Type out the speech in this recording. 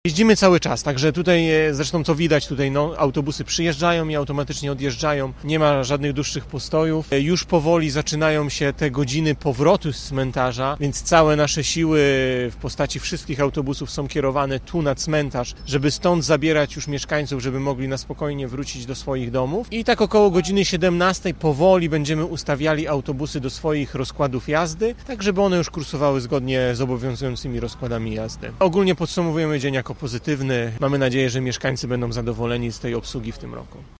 Jeździmy cały czas, także tutaj zresztą co widać, tutaj autobusy przyjeżdżają i automatycznie odjeżdżają, nie ma żadnych dłuższych postojów. Już powoli zaczynają się te godziny powrotu z cmentarza, więc całe nasze siły w postaci wszystkich autobusów są kierowane tu na cmentarz, żeby stąd zabierać już mieszkańców, żeby mogli na spokojnie wrócić do swoich domów. I tak około godziny 17 powoli będziemy ustawiali autobusy do swoich rozkładów jazdy, tak żeby one już kursowały zgodnie z obowiązującymi rozkładami jazdy. Ogólnie podsumowujemy dzień jako pozytywny. Mamy nadzieję, że mieszkańcy będą zadowoleni z tej obsługi w tym roku.